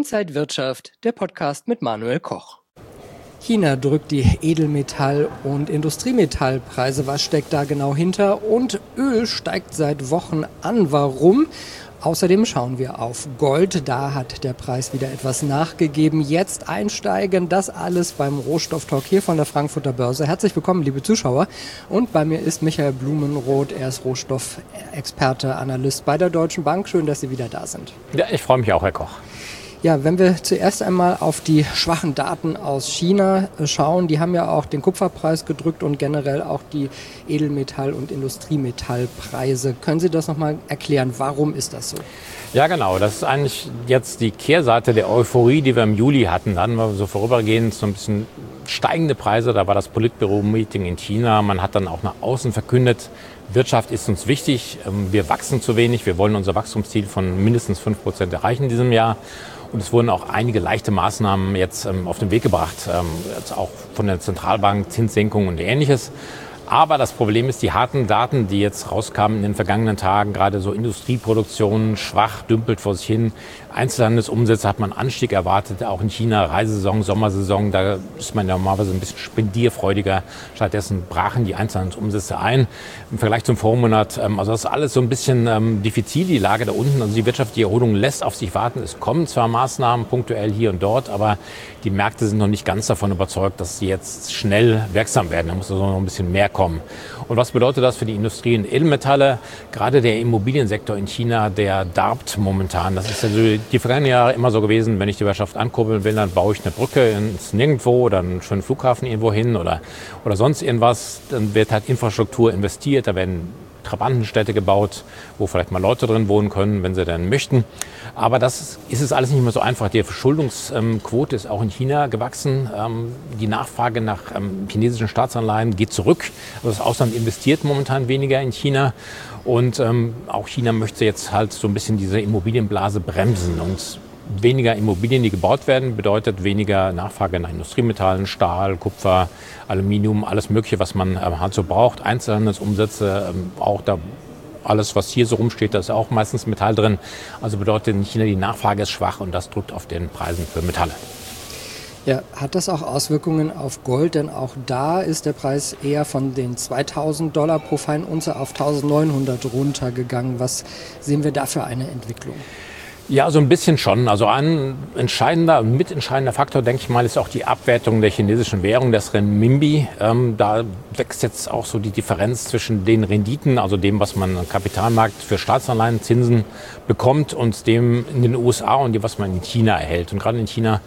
Inside Wirtschaft, der Podcast mit Manuel Koch. China drückt die Edelmetall- und Industriemetallpreise. Was steckt da genau hinter? Und Öl steigt seit Wochen an. Warum? Außerdem schauen wir auf Gold. Da hat der Preis wieder etwas nachgegeben. Jetzt einsteigen. Das alles beim Rohstofftalk hier von der Frankfurter Börse. Herzlich willkommen, liebe Zuschauer. Und bei mir ist Michael Blumenroth. Er ist Rohstoffexperte, Analyst bei der Deutschen Bank. Schön, dass Sie wieder da sind. Ja, ich freue mich auch, Herr Koch. Ja, wenn wir zuerst einmal auf die schwachen Daten aus China schauen, die haben ja auch den Kupferpreis gedrückt und generell auch die Edelmetall- und Industriemetallpreise. Können Sie das nochmal erklären? Warum ist das so? Ja, genau. Das ist eigentlich jetzt die Kehrseite der Euphorie, die wir im Juli hatten. Da hatten wir so vorübergehend so ein bisschen steigende Preise. Da war das Politbüro-Meeting in China. Man hat dann auch nach außen verkündet, Wirtschaft ist uns wichtig. Wir wachsen zu wenig. Wir wollen unser Wachstumsziel von mindestens 5% erreichen in diesem Jahr. Und es wurden auch einige leichte Maßnahmen jetzt auf den Weg gebracht, jetzt auch von der Zentralbank, Zinssenkung und Ähnliches. Aber das Problem ist, die harten Daten, die jetzt rauskamen in den vergangenen Tagen, gerade so Industrieproduktion schwach, dümpelt vor sich hin. Einzelhandelsumsätze hat man Anstieg erwartet, auch in China, Reisesaison, Sommersaison, da ist man ja normalerweise ein bisschen spendierfreudiger. Stattdessen brachen die Einzelhandelsumsätze ein im Vergleich zum Vormonat. Also das ist alles so ein bisschen diffizil, die Lage da unten. Also die wirtschaftliche Erholung lässt auf sich warten. Es kommen zwar Maßnahmen punktuell hier und dort, aber die Märkte sind noch nicht ganz davon überzeugt, dass sie jetzt schnell wirksam werden. Da muss also noch ein bisschen mehr kommen. Und was bedeutet das für die Industrie und Edelmetalle? Gerade der Immobiliensektor in China, der darbt momentan. Das ist ja so die vergangenen Jahre immer so gewesen, wenn ich die Wirtschaft ankurbeln will, dann baue ich eine Brücke ins Nirgendwo oder einen schönen Flughafen irgendwo hin oder sonst irgendwas. Dann wird halt Infrastruktur investiert, da werden Trabantenstädte gebaut, wo vielleicht mal Leute drin wohnen können, wenn sie denn möchten. Aber das ist es alles nicht mehr so einfach. Die Verschuldungsquote ist auch in China gewachsen. Die Nachfrage nach chinesischen Staatsanleihen geht zurück. Also das Ausland investiert momentan weniger in China. Und auch China möchte jetzt halt so ein bisschen diese Immobilienblase bremsen. Und weniger Immobilien, die gebaut werden, bedeutet weniger Nachfrage nach Industriemetallen, Stahl, Kupfer, Aluminium, alles Mögliche, was man halt so braucht. Einzelhandelsumsätze, auch da alles, was hier so rumsteht, da ist auch meistens Metall drin. Also bedeutet in China, die Nachfrage ist schwach und das drückt auf den Preisen für Metalle. Ja, hat das auch Auswirkungen auf Gold? Denn auch da ist der Preis eher von den $2.000 pro Feinunze auf 1.900 runtergegangen. Was sehen wir da für eine Entwicklung? Ja, so ein bisschen schon. Also ein mitentscheidender Faktor, denke ich mal, ist auch die Abwertung der chinesischen Währung, des Renminbi. Da wächst jetzt auch so die Differenz zwischen den Renditen, also dem, was man am Kapitalmarkt für Staatsanleihen, Zinsen bekommt, und dem in den USA und dem, was man in China erhält. Und gerade in China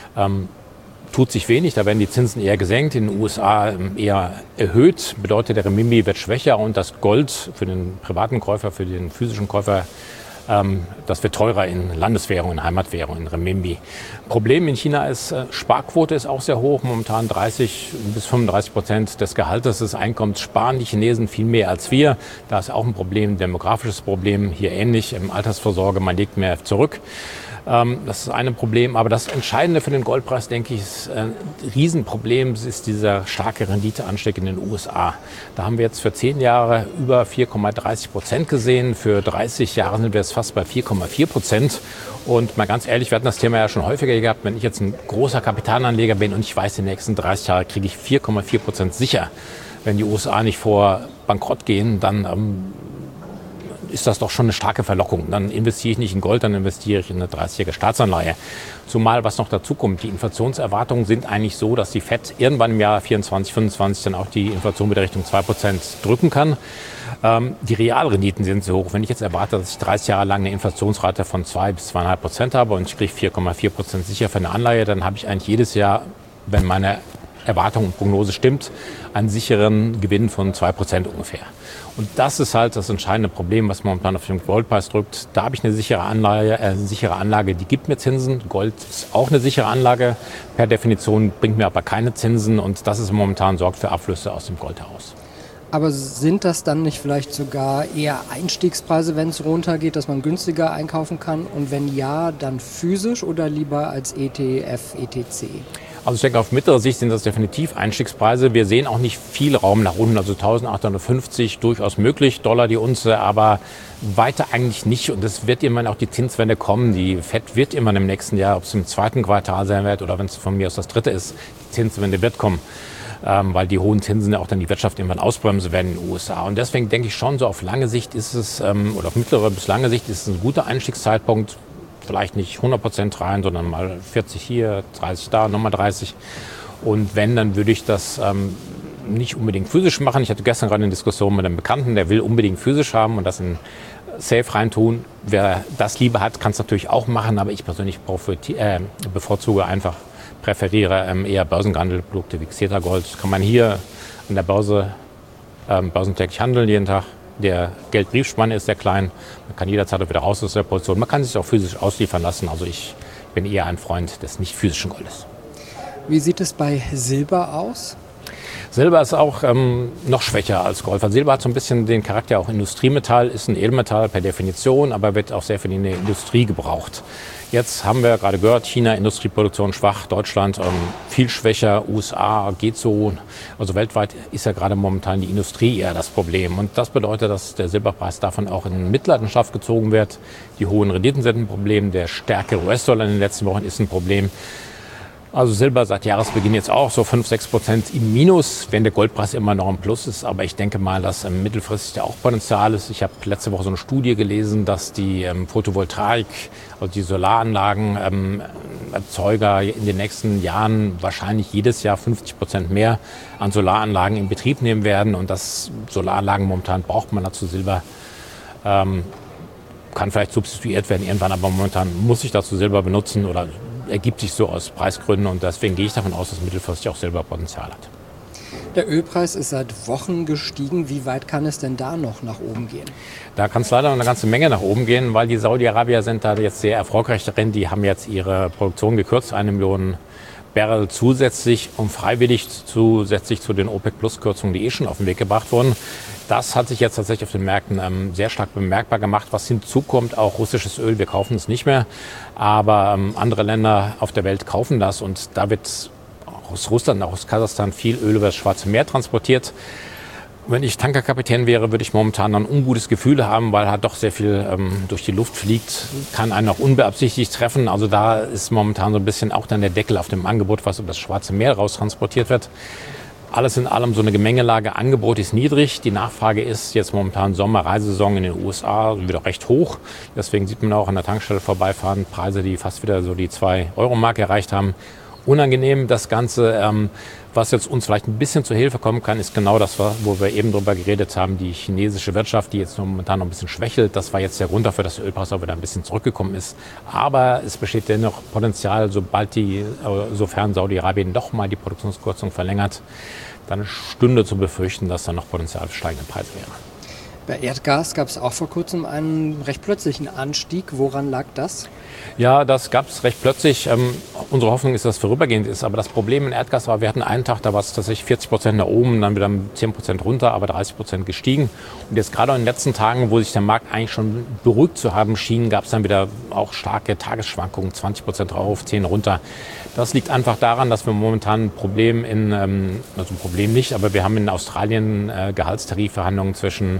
tut sich wenig, da werden die Zinsen eher gesenkt, in den USA eher erhöht. Bedeutet, der Renminbi wird schwächer und das Gold für den privaten Käufer, für den physischen Käufer, das wird teurer in Landeswährung, in Heimatwährung, in Renminbi. Problem in China ist, Sparquote ist auch sehr hoch. Momentan 30-35% des Gehaltes des Einkommens sparen die Chinesen viel mehr als wir. Da ist auch ein Problem, demografisches Problem, hier ähnlich. Im Altersvorsorge, man legt mehr zurück. Das ist ein Problem. Aber das Entscheidende für den Goldpreis, denke ich, ist ein Riesenproblem, ist dieser starke Renditeanstieg in den USA. Da haben wir jetzt für 10 Jahre über 4,30% gesehen. Für 30 Jahre sind wir jetzt fast bei 4,4%. Und mal ganz ehrlich, wir hatten das Thema ja schon häufiger gehabt. Wenn ich jetzt ein großer Kapitalanleger bin und ich weiß, die nächsten 30 Jahre kriege ich 4,4% sicher. Wenn die USA nicht vor Bankrott gehen, dann ist das doch schon eine starke Verlockung. Dann investiere ich nicht in Gold, dann investiere ich in eine 30-jährige Staatsanleihe. Zumal, was noch dazu kommt, die Inflationserwartungen sind eigentlich so, dass die FED irgendwann im Jahr 24, 25 dann auch die Inflation wieder Richtung 2% drücken kann. Die Realrenditen sind so hoch. Wenn ich jetzt erwarte, dass ich 30 Jahre lang eine Inflationsrate von 2 bis 2,5% habe und ich kriege 4,4% sicher für eine Anleihe, dann habe ich eigentlich jedes Jahr, wenn meine Erwartung und Prognose stimmt, einen sicheren Gewinn von 2% ungefähr. Und das ist halt das entscheidende Problem, was momentan auf den Goldpreis drückt. Da habe ich eine sichere Anlage, die gibt mir Zinsen. Gold ist auch eine sichere Anlage. Per Definition bringt mir aber keine Zinsen. Und das ist momentan, sorgt für Abflüsse aus dem Goldhaus. Aber sind das dann nicht vielleicht sogar eher Einstiegspreise, wenn es runtergeht, dass man günstiger einkaufen kann? Und wenn ja, dann physisch oder lieber als ETF, ETC? Also ich denke, auf mittlere Sicht sind das definitiv Einstiegspreise. Wir sehen auch nicht viel Raum nach unten, also 1850 durchaus möglich, Dollar die Unze, aber weiter eigentlich nicht. Und es wird irgendwann auch die Zinswende kommen. Die FED wird immer im nächsten Jahr, ob es im zweiten Quartal sein wird oder wenn es von mir aus das dritte ist, die Zinswende wird kommen. Weil die hohen Zinsen ja auch dann die Wirtschaft irgendwann ausbremsen werden in den USA. Und deswegen denke ich schon, so auf lange Sicht ist es, oder auf mittlere bis lange Sicht ist es ein guter Einstiegszeitpunkt. Vielleicht nicht 100% rein, sondern mal 40 hier, 30 da, nochmal 30. Und wenn, dann würde ich das nicht unbedingt physisch machen. Ich hatte gestern gerade eine Diskussion mit einem Bekannten, der will unbedingt physisch haben und das in Safe reintun. Wer das lieber hat, kann es natürlich auch machen, aber ich persönlich bevorzuge einfach, präferiere eher börsengehandelte Produkte wie Xetra Gold. Kann man hier an der Börse börsentäglich handeln jeden Tag. Der Geldbriefspanne ist sehr klein. Man kann jederzeit auch wieder raus aus der Position. Man kann sich auch physisch ausliefern lassen. Also ich bin eher ein Freund des nicht physischen Goldes. Wie sieht es bei Silber aus? Silber ist auch noch schwächer als Gold. Weil Silber hat so ein bisschen den Charakter auch Industriemetall, ist ein Edelmetall per Definition, aber wird auch sehr viel in der Industrie gebraucht. Jetzt haben wir gerade gehört, China, Industrieproduktion schwach, Deutschland viel schwächer, USA geht so. Also weltweit ist ja gerade momentan die Industrie eher das Problem. Und das bedeutet, dass der Silberpreis davon auch in Mitleidenschaft gezogen wird. Die hohen Renditen sind ein Problem, der stärkere US-Dollar in den letzten Wochen ist ein Problem. Also Silber seit Jahresbeginn jetzt auch so 5-6% im Minus, wenn der Goldpreis immer noch im Plus ist. Aber ich denke mal, dass mittelfristig ja auch Potenzial ist. Ich habe letzte Woche so eine Studie gelesen, dass die Photovoltaik, also die Solaranlagen Erzeuger in den nächsten Jahren wahrscheinlich jedes Jahr 50% mehr an Solaranlagen in Betrieb nehmen werden. Und das Solaranlagen momentan braucht man dazu Silber. Kann vielleicht substituiert werden irgendwann, aber momentan muss ich dazu Silber benutzen oder ergibt sich so aus Preisgründen und deswegen gehe ich davon aus, dass mittelfristig auch Silberpotenzial hat. Der Ölpreis ist seit Wochen gestiegen. Wie weit kann es denn da noch nach oben gehen? Da kann es leider noch eine ganze Menge nach oben gehen, weil die Saudi-Arabier sind da jetzt sehr erfolgreich darin. Die haben jetzt ihre Produktion gekürzt, 1 Million Barrel zusätzlich und freiwillig zusätzlich zu den OPEC-Plus-Kürzungen, die schon auf den Weg gebracht wurden. Das hat sich jetzt tatsächlich auf den Märkten sehr stark bemerkbar gemacht. Was hinzukommt, auch russisches Öl, wir kaufen es nicht mehr, aber andere Länder auf der Welt kaufen das und da wird aus Russland, auch aus Kasachstan viel Öl über das Schwarze Meer transportiert. Wenn ich Tankerkapitän wäre, würde ich momentan ein ungutes Gefühl haben, weil halt doch sehr viel durch die Luft fliegt, kann einen auch unbeabsichtigt treffen. Also da ist momentan so ein bisschen auch dann der Deckel auf dem Angebot, was über das Schwarze Meer raus transportiert wird. Alles in allem so eine Gemengelage. Angebot ist niedrig. Die Nachfrage ist jetzt momentan Sommerreisesaison in den USA wieder recht hoch. Deswegen sieht man auch an der Tankstelle vorbeifahren Preise, die fast wieder so die 2-Euro-Marke erreicht haben. Unangenehm das Ganze. Was jetzt uns vielleicht ein bisschen zur Hilfe kommen kann, ist genau das, wo wir eben drüber geredet haben, die chinesische Wirtschaft, die jetzt momentan noch ein bisschen schwächelt. Das war jetzt der Grund dafür, dass der Ölpreis auch wieder ein bisschen zurückgekommen ist. Aber es besteht dennoch Potenzial, sofern Saudi-Arabien doch mal die Produktionskürzung verlängert, dann stünde zu befürchten, dass da noch Potenzial für steigende Preise wäre. Bei Erdgas gab es auch vor kurzem einen recht plötzlichen Anstieg. Woran lag das? Ja, das gab es recht plötzlich. Unsere Hoffnung ist, dass es vorübergehend ist. Aber das Problem in Erdgas war, wir hatten einen Tag, da war es tatsächlich 40% nach oben, dann wieder 10% runter, aber 30% gestiegen. Und jetzt gerade in den letzten Tagen, wo sich der Markt eigentlich schon beruhigt zu haben schien, gab es dann wieder auch starke Tagesschwankungen, 20% drauf, 10 runter. Das liegt einfach daran, dass wir momentan ein Problem also ein Problem nicht, aber wir haben in Australien Gehaltstarifverhandlungen zwischen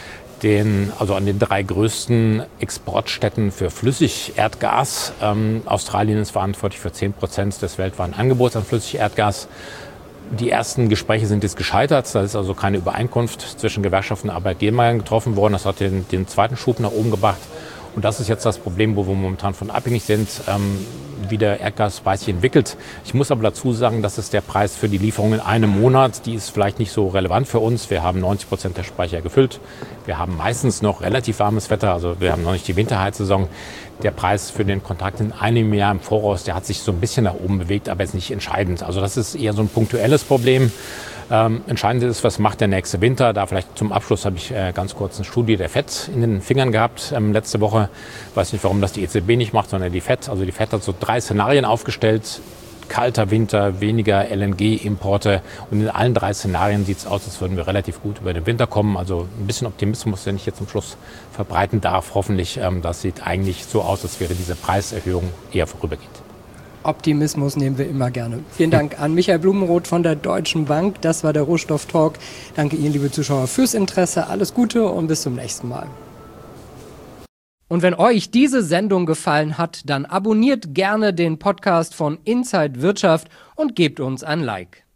an den 3 größten Exportstätten für Flüssigerdgas. Australien ist verantwortlich für 10% des weltweiten Angebots an Flüssigerdgas. Die ersten Gespräche sind jetzt gescheitert. Da ist also keine Übereinkunft zwischen Gewerkschaften und Arbeitgebern getroffen worden. Das hat den zweiten Schub nach oben gebracht. Und das ist jetzt das Problem, wo wir momentan von abhängig sind, wie der Erdgaspreis sich entwickelt. Ich muss aber dazu sagen, das ist der Preis für die Lieferung in einem Monat. Die ist vielleicht nicht so relevant für uns. Wir haben 90% der Speicher gefüllt. Wir haben meistens noch relativ warmes Wetter, also wir haben noch nicht die Winterheizsaison. Der Preis für den Kontrakt in einem Jahr im Voraus, der hat sich so ein bisschen nach oben bewegt, aber ist nicht entscheidend. Also das ist eher so ein punktuelles Problem. Entscheidend ist, was macht der nächste Winter. Da vielleicht zum Abschluss habe ich ganz kurz eine Studie der FED in den Fingern gehabt letzte Woche. Ich weiß nicht, warum das die EZB nicht macht, sondern die FED. Also die FED hat so 3 Szenarien aufgestellt. Kalter Winter, weniger LNG-Importe. Und in allen 3 Szenarien sieht es aus, als würden wir relativ gut über den Winter kommen. Also ein bisschen Optimismus, den ich jetzt zum Schluss verbreiten darf. Hoffentlich, das sieht eigentlich so aus, als wäre diese Preiserhöhung eher vorübergehend. Optimismus nehmen wir immer gerne. Vielen Dank an Michael Blumenroth von der Deutschen Bank. Das war der Rohstoff-Talk. Danke Ihnen, liebe Zuschauer, fürs Interesse. Alles Gute und bis zum nächsten Mal. Und wenn euch diese Sendung gefallen hat, dann abonniert gerne den Podcast von Inside Wirtschaft und gebt uns ein Like.